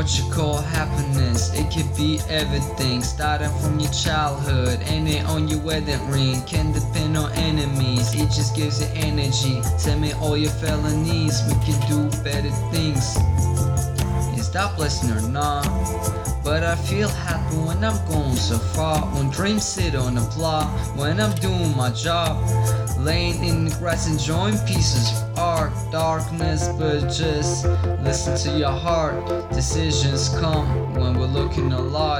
what you call happiness. It could be everything, starting from your childhood, ending on your wedding ring. Can depend on enemies, it just gives you energy. Tell me all your felonies, we can do better things. Is that blessing or not? But I feel happy when I'm going so far, when dreams sit on the block, when I'm doing my job, laying in the grass enjoying pieces of art. Darkness, but just listen to your heart. Decisions come when we're looking a lot,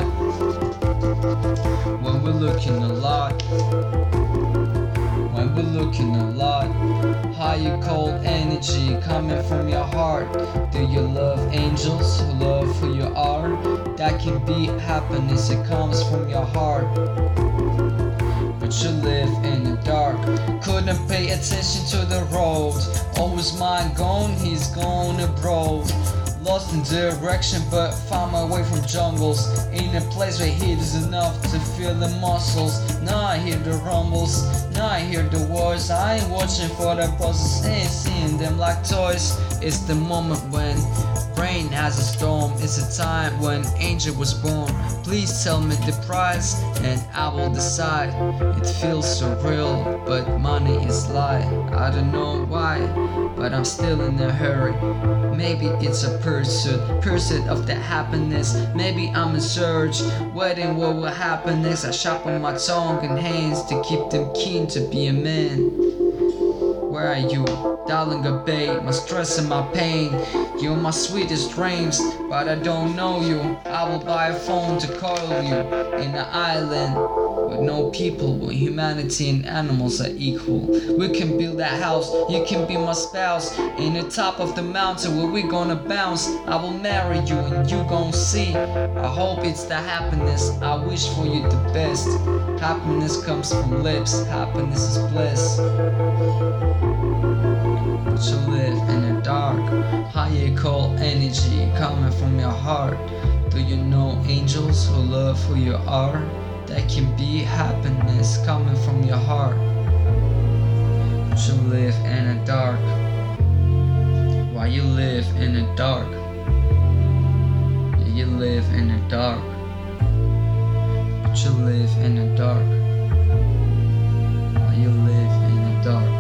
when we're looking a lot, when we're looking a lot. Higher cold energy coming from your heart. Do you love angels who love who you are? That can be happiness, it comes from your heart. But you live in the dark, couldn't pay attention to the road. Always mind gone, he's gone abroad. Lost in direction but found my way from jungles, in a place where heat is enough to feel the muscles. Now I hear the rumbles, now I hear the words. I ain't watching for the buzzes, ain't seeing them like toys. It's the moment when rain has a storm, it's a time when angel was born. Please tell me the price and I will decide. It feels so real but money is lie. I don't know why, but I'm still in a hurry. Maybe it's a pursuit of the happiness. Maybe I'm in search, waiting what will happen next. I sharpen my tongue and hands to keep them keen to be a man. Where are you, darling, obey my stress and my pain. You're my sweetest dreams, but I don't know you. I will buy a phone to call you in an island with no people, where humanity and animals are equal. We can build that house, you can be my spouse, in the top of the mountain where we gonna bounce. I will marry you and you gon' see. I hope it's the happiness, I wish for you the best. Happiness comes from lips, happiness is bliss. But you live in the dark, higher cold energy coming from your heart. Do you know angels who love who you are? That can be happiness coming from your heart. But you live in the dark. Why you live in the dark? Yeah, you live in the dark. But you live in the dark. Why you live in the dark?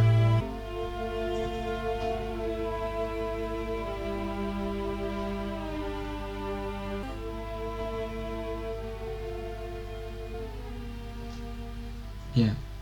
Yeah.